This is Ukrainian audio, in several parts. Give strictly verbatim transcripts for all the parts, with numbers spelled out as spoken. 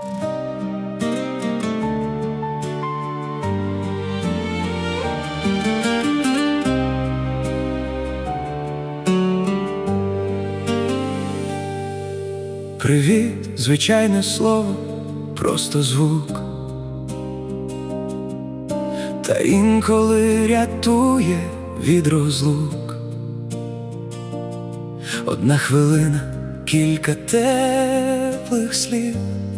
Привіт, звичайне слово, просто звук, та інколи рятує від розлук. Одна хвилина, кілька теплих слів,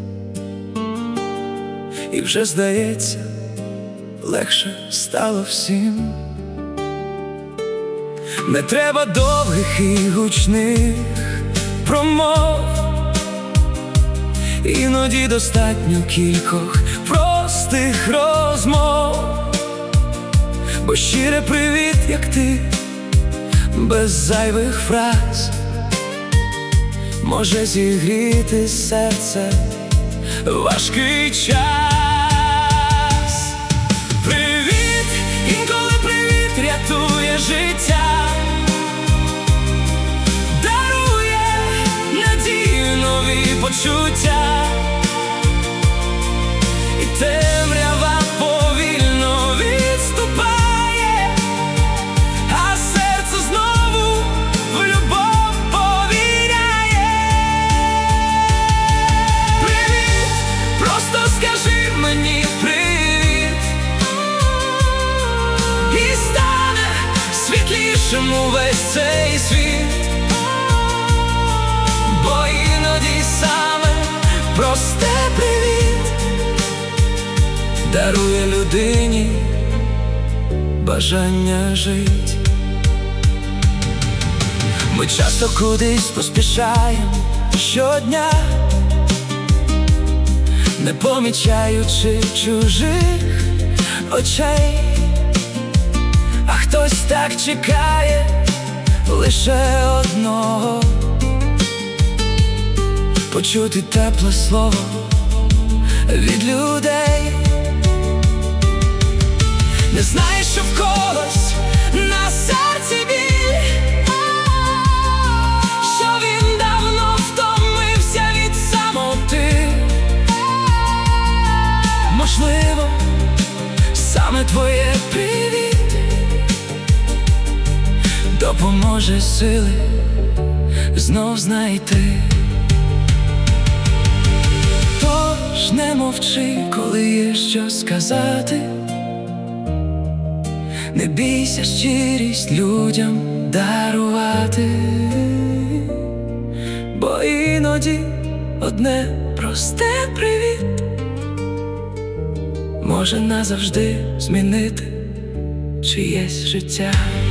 і вже здається, легше стало всім. Не треба довгих і гучних промов, іноді достатньо кількох простих розмов. Бо щире привіт, як ти, без зайвих фраз, може зігріти серце важкий час. Привіт, інколи привіт рятує життя, дарує надію, нові почуття, і темрява повільно відступає, а серце знову в любов повіряє. Привіт, просто скажи мені привіт, і стане світлішим увесь цей світ. Бо іноді саме просте привіт дарує людині бажання жить. Ми часто кудись поспішаємо щодня, не помічаючи чужих очей, а хтось так чекає лише одного — почути тепле слово від людей. Не знаєш, що в когось на серці біль, що він давно втомився від самоти. Можливо, саме твоє привіт допоможе сили знов знайти. Тож не мовчи, коли є що сказати, не бійся щирість людям дарувати, бо іноді одне просте привіт може назавжди змінити чиєсь життя.